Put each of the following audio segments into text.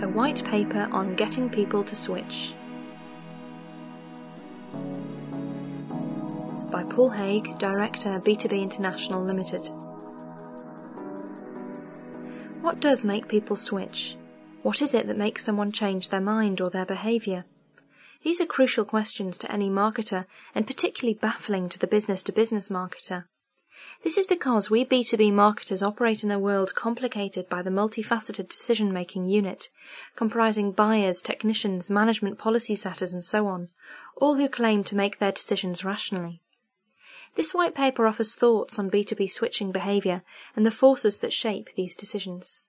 A white paper on getting people to switch. By Paul Haig, Director, B2B International Limited. What does make people switch? What is it that makes someone change their mind or their behaviour? These are crucial questions to any marketer, and particularly baffling to the business-to-business marketer. This is because we B2B marketers operate in a world complicated by the multifaceted decision-making unit, comprising buyers, technicians, management policy setters and so on, all who claim to make their decisions rationally. This white paper offers thoughts on B2B switching behaviour and the forces that shape these decisions.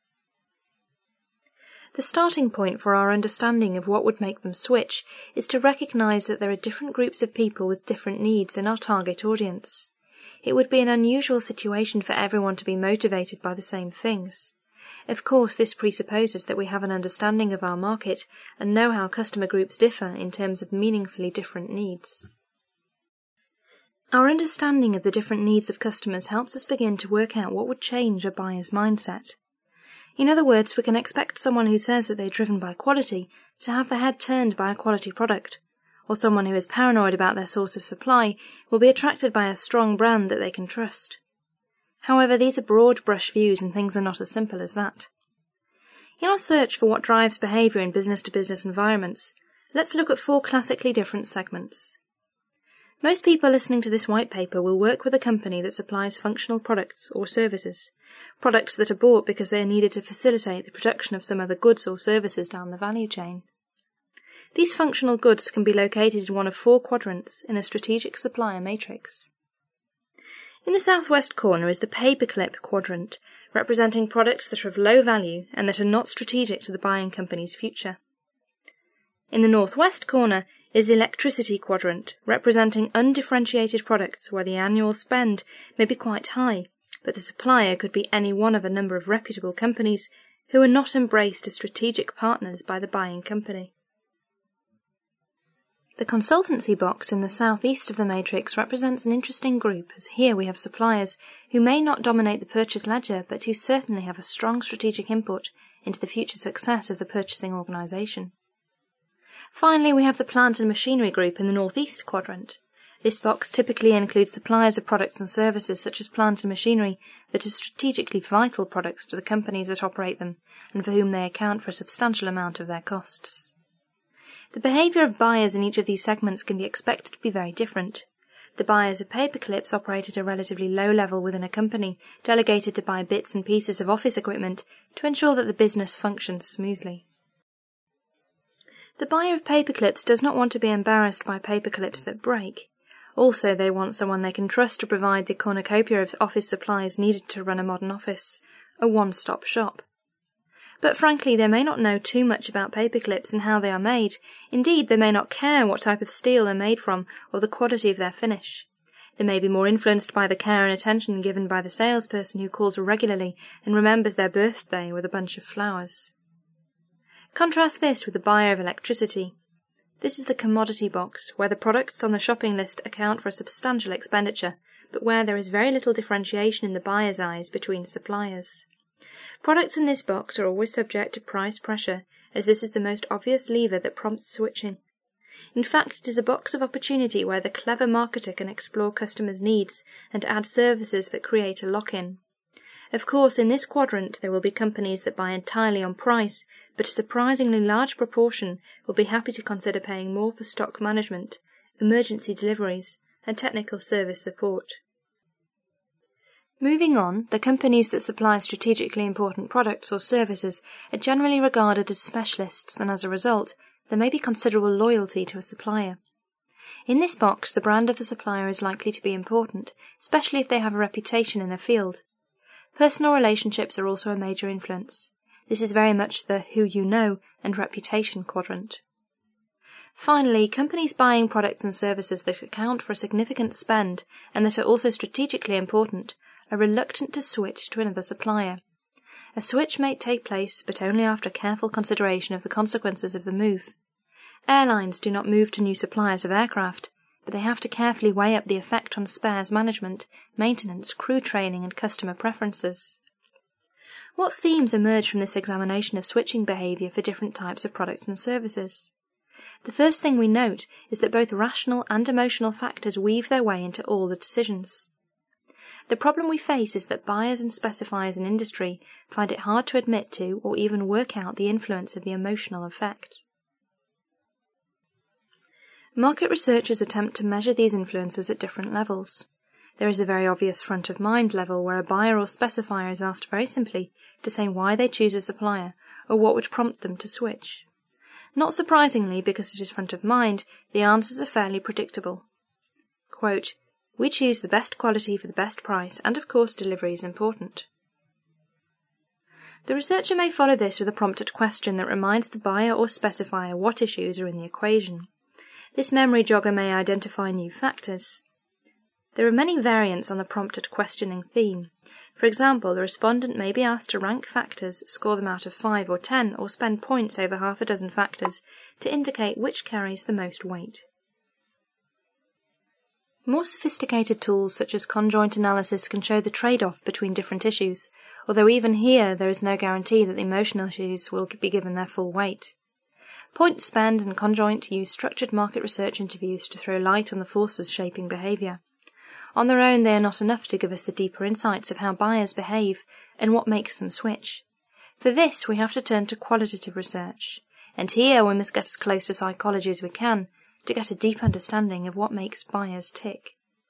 The starting point for our understanding of what would make them switch is to recognise that there are different groups of people with different needs in our target audience. It would be an unusual situation for everyone to be motivated by the same things. Of course, this presupposes that we have an understanding of our market and know how customer groups differ in terms of meaningfully different needs. Our understanding of the different needs of customers helps us begin to work out what would change a buyer's mindset. In other words, we can expect someone who says that they're driven by quality to have their head turned by a quality product, or someone who is paranoid about their source of supply will be attracted by a strong brand that they can trust. However, these are broad brush views and things are not as simple as that. In our search for what drives behaviour in business-to-business environments, let's look at 4 classically different segments. Most people listening to this white paper will work with a company that supplies functional products or services, products that are bought because they are needed to facilitate the production of some other goods or services down the value chain. These functional goods can be located in one of 4 quadrants in a strategic supplier matrix. In the southwest corner is the paperclip quadrant, representing products that are of low value and that are not strategic to the buying company's future. In the northwest corner is the electricity quadrant, representing undifferentiated products where the annual spend may be quite high, but the supplier could be any one of a number of reputable companies who are not embraced as strategic partners by the buying company. The consultancy box in the southeast of the matrix represents an interesting group, as here we have suppliers who may not dominate the purchase ledger, but who certainly have a strong strategic input into the future success of the purchasing organisation. Finally, we have the plant and machinery group in the northeast quadrant. This box typically includes suppliers of products and services such as plant and machinery that are strategically vital products to the companies that operate them, and for whom they account for a substantial amount of their costs. The behaviour of buyers in each of these segments can be expected to be very different. The buyers of paperclips operate at a relatively low level within a company, delegated to buy bits and pieces of office equipment to ensure that the business functions smoothly. The buyer of paperclips does not want to be embarrassed by paperclips that break. Also, they want someone they can trust to provide the cornucopia of office supplies needed to run a modern office, a one-stop shop. But frankly, they may not know too much about paperclips and how they are made. Indeed, they may not care what type of steel they're made from or the quality of their finish. They may be more influenced by the care and attention given by the salesperson who calls regularly and remembers their birthday with a bunch of flowers. Contrast this with the buyer of electricity. This is the commodity box, where the products on the shopping list account for a substantial expenditure, but where there is very little differentiation in the buyer's eyes between suppliers. Products in this box are always subject to price pressure, as this is the most obvious lever that prompts switching. In fact, it is a box of opportunity where the clever marketer can explore customers' needs and add services that create a lock-in. Of course, in this quadrant there will be companies that buy entirely on price, but a surprisingly large proportion will be happy to consider paying more for stock management, emergency deliveries, and technical service support. Moving on, the companies that supply strategically important products or services are generally regarded as specialists, and as a result, there may be considerable loyalty to a supplier. In this box, the brand of the supplier is likely to be important, especially if they have a reputation in their field. Personal relationships are also a major influence. This is very much the who you know and reputation quadrant. Finally, companies buying products and services that account for a significant spend and that are also strategically important are reluctant to switch to another supplier. A switch may take place, but only after careful consideration of the consequences of the move. Airlines do not move to new suppliers of aircraft, but they have to carefully weigh up the effect on spares management, maintenance, crew training, and customer preferences. What themes emerge from this examination of switching behaviour for different types of products and services? The first thing we note is that both rational and emotional factors weave their way into all the decisions. The problem we face is that buyers and specifiers in industry find it hard to admit to or even work out the influence of the emotional effect. Market researchers attempt to measure these influences at different levels. There is a very obvious front-of-mind level where a buyer or specifier is asked very simply to say why they choose a supplier or what would prompt them to switch. Not surprisingly, because it is front of mind, the answers are fairly predictable. Quote, "We choose the best quality for the best price, and of course delivery is important." The researcher may follow this with a prompted question that reminds the buyer or specifier what issues are in the equation. This memory jogger may identify new factors. There are many variants on the prompted questioning theme. For example, the respondent may be asked to rank factors, score them out of 5 or 10, or spend points over half a dozen factors to indicate which carries the most weight. More sophisticated tools such as conjoint analysis can show the trade-off between different issues, although even here there is no guarantee that the emotional issues will be given their full weight. Point Spend and Conjoint use structured market research interviews to throw light on the forces shaping behaviour. On their own, they are not enough to give us the deeper insights of how buyers behave and what makes them switch. For this, we have to turn to qualitative research, and here we must get as close to psychology as we can to get a deep understanding of what makes buyers tick.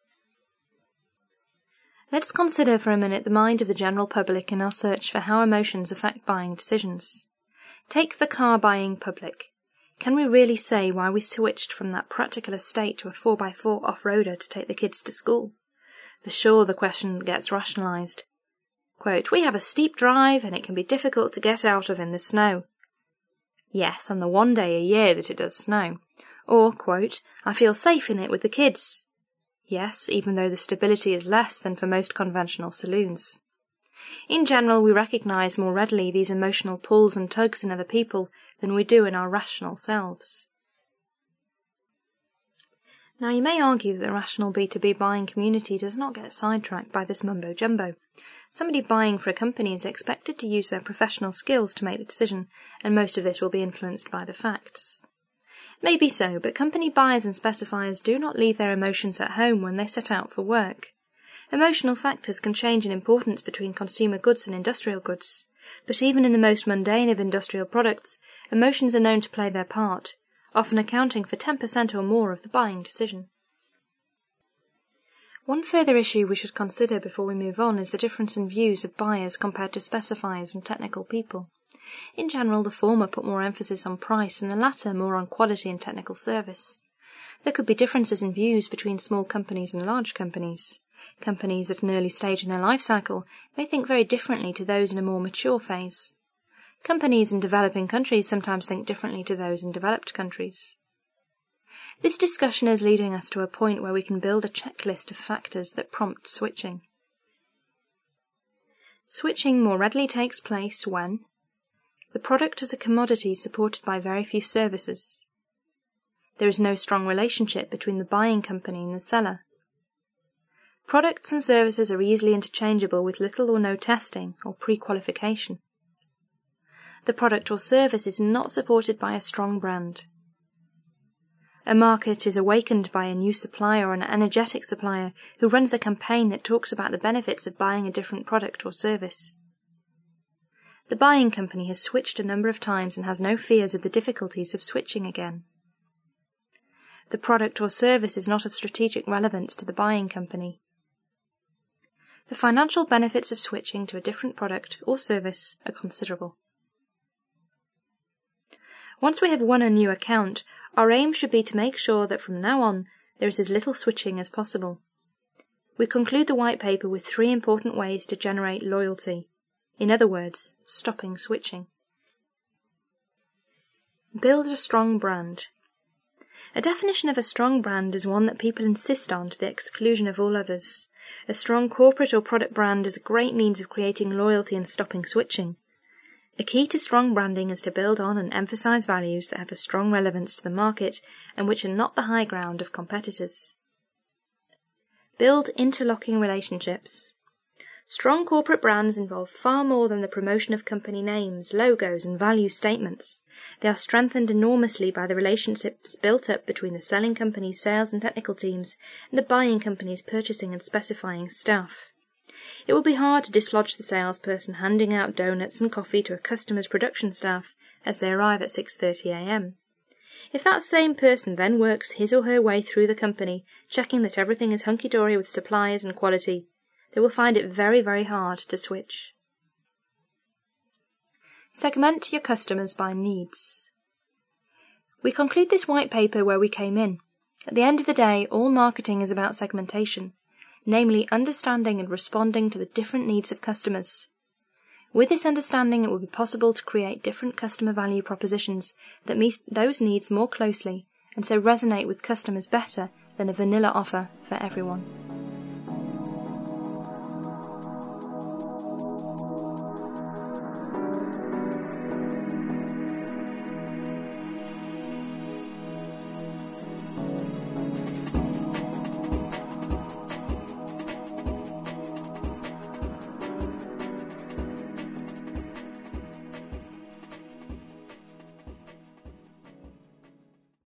Let's consider for a minute the mind of the general public in our search for how emotions affect buying decisions. Take the car buying public. Can we really say why we switched from that practical estate to a 4x4 off-roader to take the kids to school? For sure the question gets rationalised. Quote, "We have a steep drive and it can be difficult to get out of in the snow." Yes, on the one day a year that it does snow. Or, quote, "I feel safe in it with the kids." Yes, even though the stability is less than for most conventional saloons. In general, we recognise more readily these emotional pulls and tugs in other people than we do in our rational selves. Now, you may argue that the rational B2B buying community does not get sidetracked by this mumbo-jumbo. Somebody buying for a company is expected to use their professional skills to make the decision, and most of this will be influenced by the facts. Maybe so, but company buyers and specifiers do not leave their emotions at home when they set out for work. Emotional factors can change in importance between consumer goods and industrial goods, but even in the most mundane of industrial products, emotions are known to play their part, often accounting for 10% or more of the buying decision. One further issue we should consider before we move on is the difference in views of buyers compared to specifiers and technical people. In general, the former put more emphasis on price and the latter more on quality and technical service. There could be differences in views between small companies and large companies. Companies at an early stage in their life cycle may think very differently to those in a more mature phase. Companies in developing countries sometimes think differently to those in developed countries. This discussion is leading us to a point where we can build a checklist of factors that prompt switching. Switching more readily takes place when the product is a commodity supported by very few services. There is no strong relationship between the buying company and the seller. Products and services are easily interchangeable with little or no testing or pre-qualification. The product or service is not supported by a strong brand. A market is awakened by a new supplier or an energetic supplier who runs a campaign that talks about the benefits of buying a different product or service. The buying company has switched a number of times and has no fears of the difficulties of switching again. The product or service is not of strategic relevance to the buying company. The financial benefits of switching to a different product or service are considerable. Once we have won a new account, our aim should be to make sure that from now on there is as little switching as possible. We conclude the white paper with 3 important ways to generate loyalty. In other words, stopping switching. Build a strong brand. A definition of a strong brand is one that people insist on to the exclusion of all others. A strong corporate or product brand is a great means of creating loyalty and stopping switching. A key to strong branding is to build on and emphasize values that have a strong relevance to the market and which are not the high ground of competitors. Build interlocking relationships. Strong corporate brands involve far more than the promotion of company names, logos, and value statements. They are strengthened enormously by the relationships built up between the selling company's sales and technical teams and the buying company's purchasing and specifying staff. It will be hard to dislodge the salesperson handing out donuts and coffee to a customer's production staff as they arrive at 6:30 a.m. If that same person then works his or her way through the company, checking that everything is hunky-dory with suppliers and quality, they will find it very, very hard to switch. Segment your customers by needs. We conclude this white paper where we came in. At the end of the day, all marketing is about segmentation, namely understanding and responding to the different needs of customers. With this understanding, it will be possible to create different customer value propositions that meet those needs more closely and so resonate with customers better than a vanilla offer for everyone.